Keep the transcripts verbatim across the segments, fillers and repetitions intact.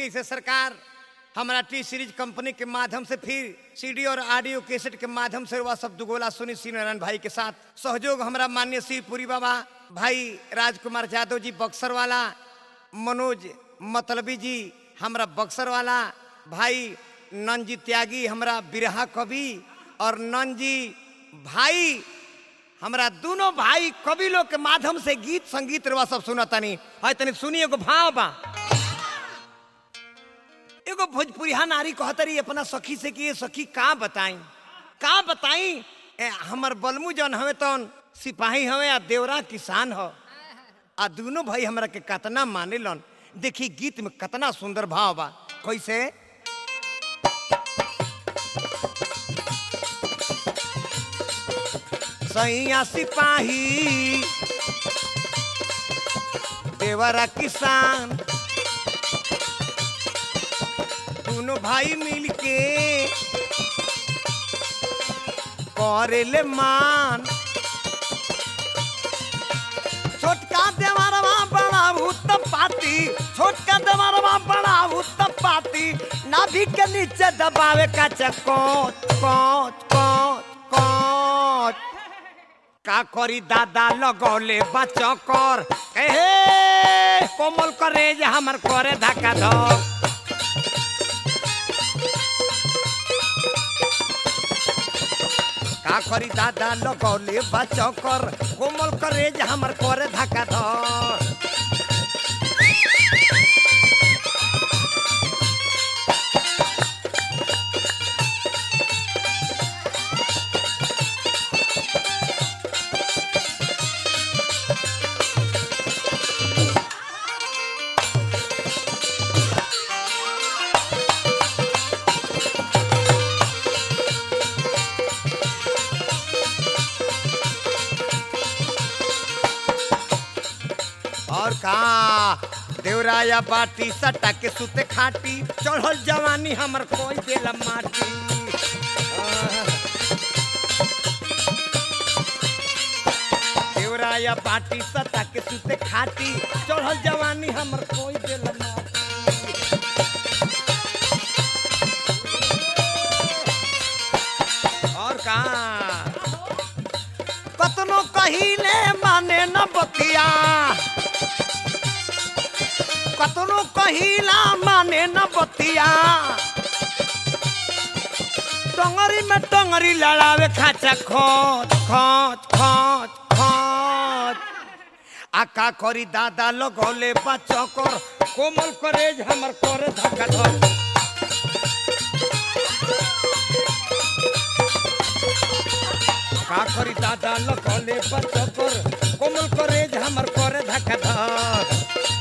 फिर से सरकार हमारा टी सीरीज कंपनी के माध्यम से फिर सीडी और ऑडियो कैसेट के माध्यम से वह सब दुगोला सुनी श्री नारायण भाई के साथ सहयोग हमारा माननीय शिवपुरी बाबा भाई राजकुमार यादव जी बक्सर वाला, मनोज मतलबी जी हमारा बक्सर वाला, भाई नंजी त्यागी हमारा बिरहा कवि और नंजी भाई हमारा दोनों भाई कवि लोग के माध्यम से गीत संगीत रवा सब सुनतनी है। तनी सुनिए एगो भाव बा। एगो भोजपुरिया नारी कहतरी अपना सखी से कि सखी का बताई का बताई हमर बलमू जन हवे तौन सिपाही हवे आ देवरा किसान हो आ दोनों भाई हमरा के कतना माने लन। देखी गीत में कतना सुंदर भाव बा। कैसे सैया सिपाही देवरा किसान दोनों भाई मिलके करेले मान छोटका देवरवा बड़ा भूत पाती छोटका देवरवा बड़ा भूत पाती नाभि के नीचे दबावे का चकोच कोच कोच कोच का करी दादा लगौले बचो कर कहे कोमल करे जे हमर करे धक्का धक का करी दादा लगौले बचो कर कोमल करे जे हमर करे धक्का धक और का देवराया बाटी सटा के सुते खाटी चढ़ल जवानी हमर कोई देला माटी देवराया बाटी सटा के सुते खाटी चढ़ल जवानी हमर कोई देला माटी और का कतनो कहिले माने न बतिया कतनो कहिला माने न बतिया टंगरी में टंगरी लड़ावे खाचा खोच खोच खोच खोच आका करी दादा लगौले बचो कर कोमल करेज हमर करे धक्का धक का करी दादा लगौले बचो कर कोमल करेज हमर करे धक्का धक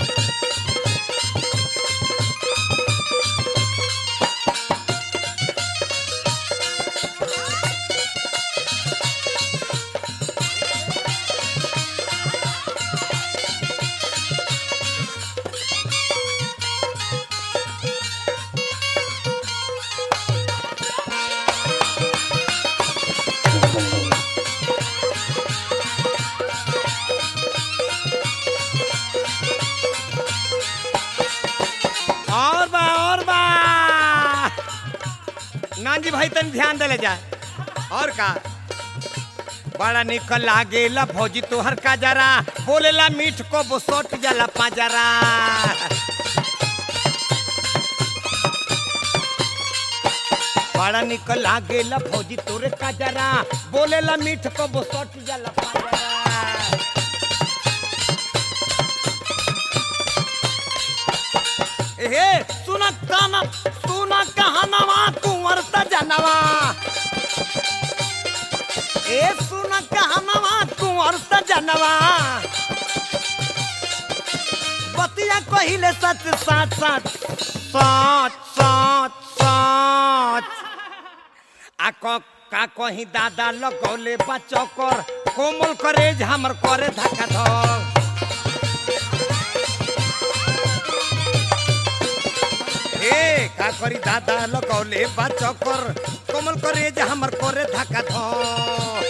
नानजी भाई तन ध्यान दे ले जाए और का बड़ा निकल लागेला भौजी तोहर का जरा बोलेला मीठ को बोसोट जाला पाजरा बड़ा निकल लागेला भौजी तोरे का जरा बोलेला मीठ को बोसोट जाला पाजरा हे सुना काना सुना कहनवा कुंवर सजनवा ए सुना कहनवा कुंवर सजनवा बतिया कहिले सच साच साच साच साच साच आको का कहीं दादा लगौले बचो कर कोमल करेज हमर करे धक्का धक ए का करी दादा लगौले बचो कर कोमल करेज हमर करे धक्का धक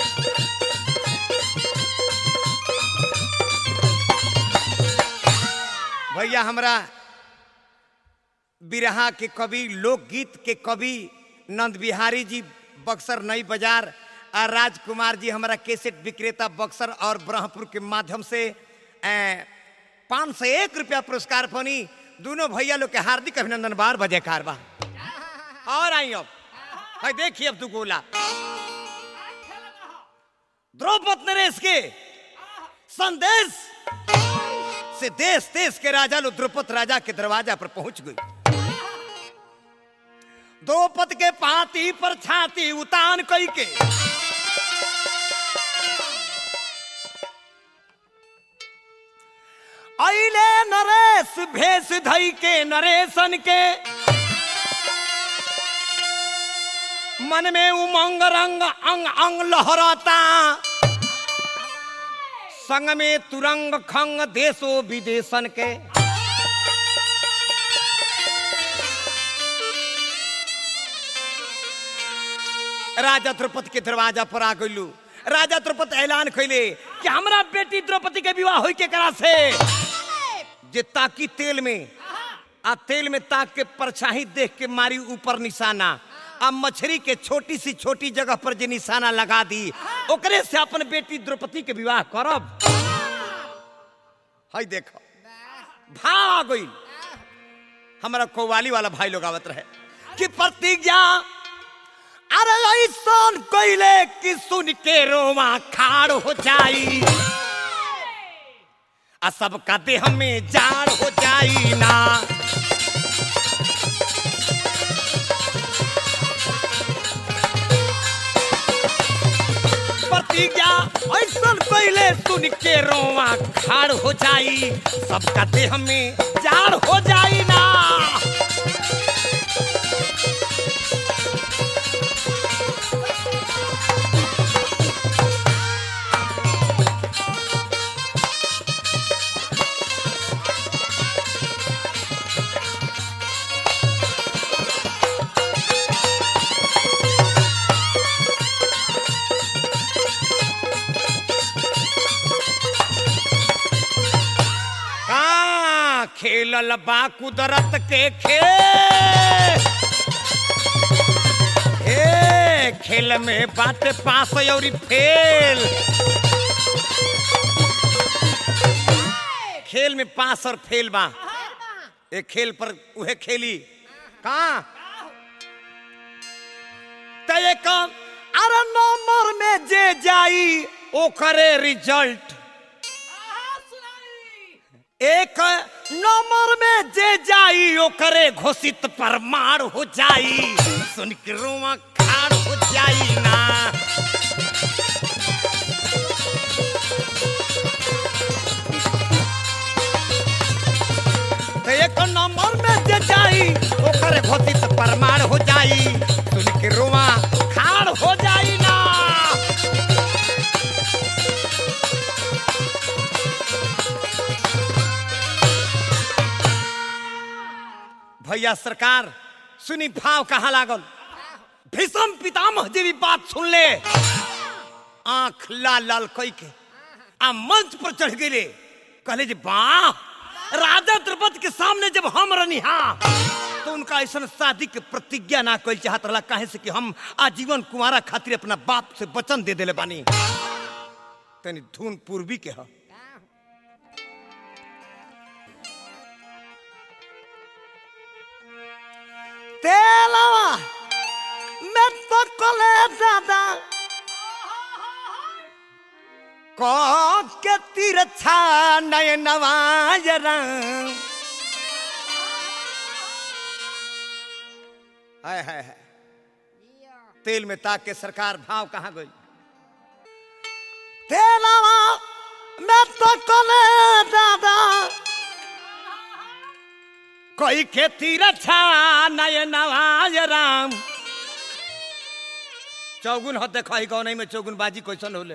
भैया हमरा बिरहा के कवि, लोकगीत के कवि नंद बिहारी जी बक्सर नई बाजार और राजकुमार जी हमारा कैसेट विक्रेता बक्सर और ब्रह्मपुर के माध्यम से पाँच सौ एक रुपया पुरस्कार पानी। दोनों भैया लोग के हार्दिक अभिनंदन बार बजे कारवा। और आई अब है देखिए अब तू गोला द्रौपदी नरेश के संदेश से देश देश के राजा लोग द्रौपदी राजा के दरवाजा पर पहुंच गई। द्रौपदी के पाती पर छाती उतान कई के अइले नरेश भेष धई के नरेशन के मन में उमंग रंग अंग अंग लहराता संग में तुरंग खंग देशो विदेशन के राजा द्रौपदी के दरवाजा पर आ गइलू। राजा द्रौपदी ऐलान कैले कि हमरा बेटी द्रौपदी के विवाह होई के करा से जे ताकि तेल में आ तेल में ताक के परछाई देख के मारी ऊपर निशाना आ मछली के छोटी सी छोटी जगह पर जे निशाना लगा दी ओकरे से अपन बेटी द्रौपदी के विवाह करब। हाय देखो भाग गई। हमारा कव्वाली वाला भाई लोग आवत रहे कि प्रतिज्ञा अरे ऐसन कइले कि सुन के रोमा खाड़ हो जाई आ सबका देह में जाड़ हो जाई ना। प्रतिज्ञा ऐसन कइले सुन के रोमा खाड़ हो जाई सबका देह में जाड़ हो जाई ना। खेलल बा कुदरत के खेल हे खेल में बात पास और फेल खेल में पास और फेल बा एक खेल पर उहे खेली कहाँ तय कम अरे नंबर में जे जाई ओकरे रिजल्ट एक नंबर में जे जाई ओकरे घोषित परमार हो जाई सुन के रोमा खाड़ हो जाई ना। तो एक नंबर में जे जाई ओकरे घोषित परमार हो जाई सुन के रोमा खाड़ हो जाई ना। भैया सरकार सुनी भाव कहाँ लागल। भीष्म पितामह जी भी बात सुन ले आंख लाल लाल कई के आ मंच पर चढ़ गए कहले जी वाह राजा द्रौपदी के सामने जब हम रनिहा तो उनका ऐसा शादी के प्रतिज्ञा ना कल चाहत रहा काहे से कि हम आजीवन कुमारा खातिर अपना बाप से वचन दे देले बानी। तनी धुन पूर्वी के ह तेलवा मैं तो कले दादा को के तिरछा नयनवा जरा हाय हाय हाय तेल में ताक के सरकार भाव कहाँ गई। तेलवा मैं तो कले दादा कोई खेती रक्षा नयनवाज राम चौगुन हो देखा ही गौन में चौगुन बाजी क्वेश्चन होले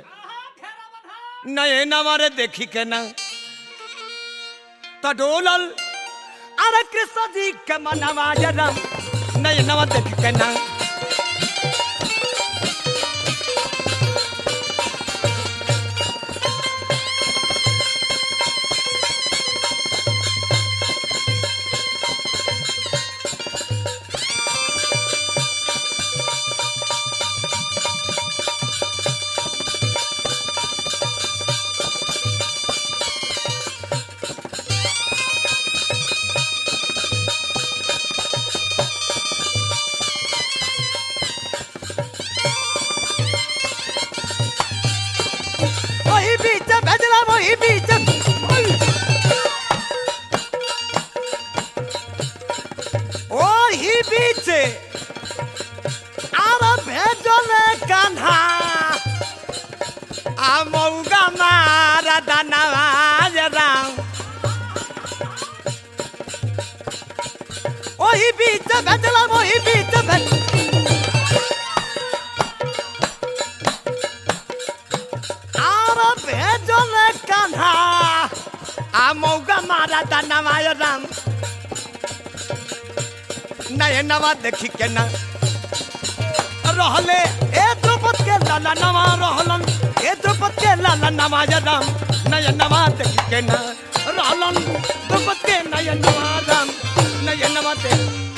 नयनवा रे देखी के ना तो डोलल अरे कृष्ण जी के मनवाज राम नयनवा देखी के ना। वही बीच भेजला वही बीच भेज आरा भेजले कान्हा आ मौगा मारा दानवाय राम नयनवा देखी के ना रहले ए द्रौपद के लाला नवा रहलन ए द्रौपद के लाला नवाज राम नयनवा देखी के ना रहलन द्रौपद के नयनवा राम नयनवा देख